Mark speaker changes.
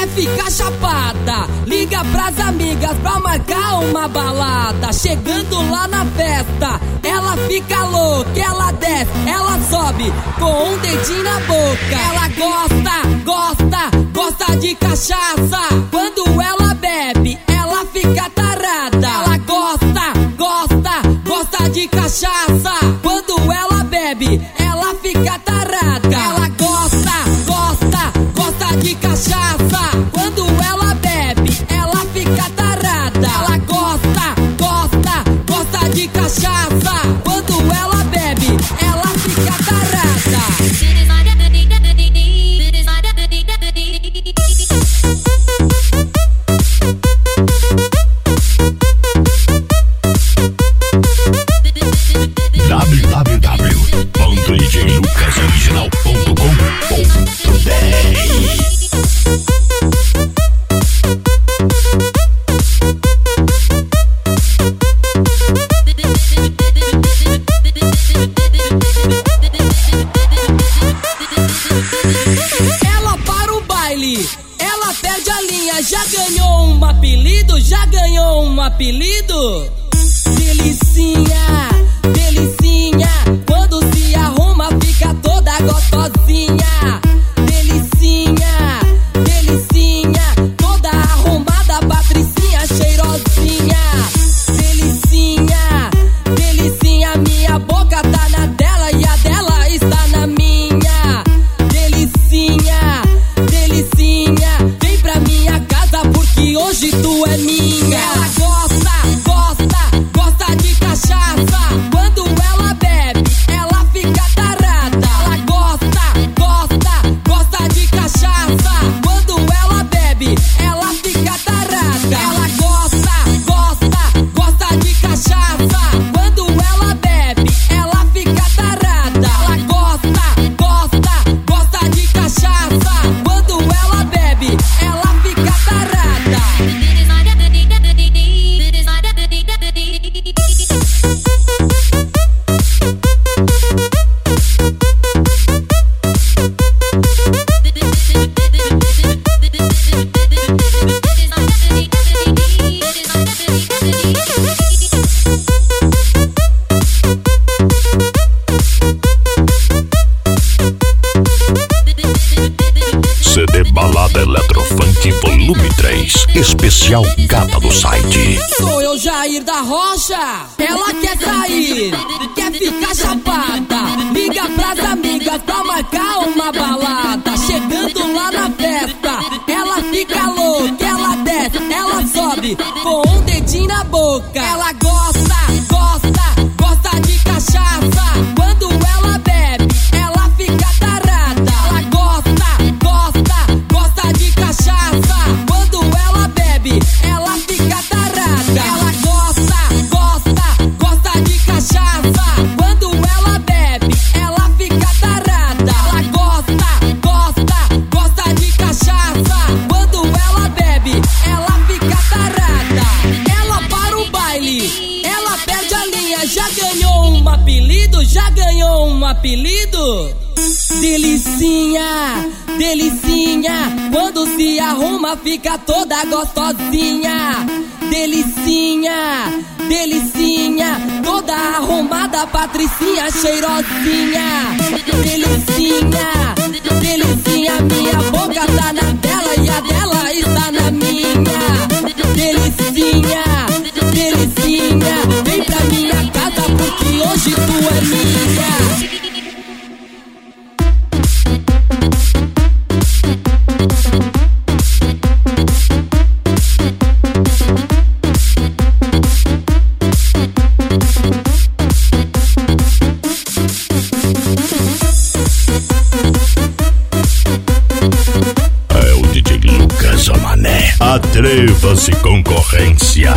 Speaker 1: quer ficar chapada, liga pras amigas pra marcar uma balada. Chegando lá na festa, ela fica louca, ela desce, ela sobe com um dedinho na boca. Ela gosta de cachaça. Quando ela bebe, ela fica tarada. Ela gosta de cachaça. Quando ela bebe, ela fica tarada. Ela gosta de cachaça. Quando ela bebe, ela fica tarada. Ela gosta de cachaça. Quando ela bebe, ela fica tarada. Ela para o baile, ela perde a linha. Já ganhou um apelido? Já ganhou um apelido? Delicinha, delicinha. Quando se arruma fica toda gostosinha. Delicinha, delicinha. Toda arrumada, patricinha cheirosinha. Delicinha, delicinha. Minha boca tá na dela e a dela está na minha. Delicinha, delicinha. Vem pra minha casa porque hoje tu é minha. Ela gosta de cachaça. Quando ela bebe, ela fica tarada. Ela gosta de cachaça. Quando ela bebe, ela fica tarada. Ela gosta de cachaça. Quando ela bebe, ela fica tarada. Ela gosta de cachaça. Quando ela bebe, ela fica tarada.
Speaker 2: CD Balada Eletrofunk Volume 3, especial Gata do Site.
Speaker 1: Sou eu, Jair da Rocha. Ela quer sair, quer ficar chapada. Liga pras amigas pra marcar uma balada. Chegando lá na festa, ela fica louca, ela desce, ela sobe com um dedinho na boca. Ela gosta de cachaça. Quando ela bebe, ela fica tarada. Ela gosta de cachaça. Quando ela bebe, ela fica tarada. Ela gosta de cachaça. Quando ela bebe, ela fica tarada. Ela gosta de cachaça. Quando ela bebe, ela fica tarada. Ela para o baile, ela perde a linha. Já ganhou um apelido? Já ganhou um apelido? Delicinha, delicinha. Quando se arruma fica toda gostosinha. Delicinha, delicinha. Toda arrumada, patricinha cheirosinha. Delicinha, delicinha. Minha boca tá na dela e a dela está na minha. Delicinha, delicinha. Vem pra minha casa porque hoje tu é minha.
Speaker 2: Atreva-se, concorrência.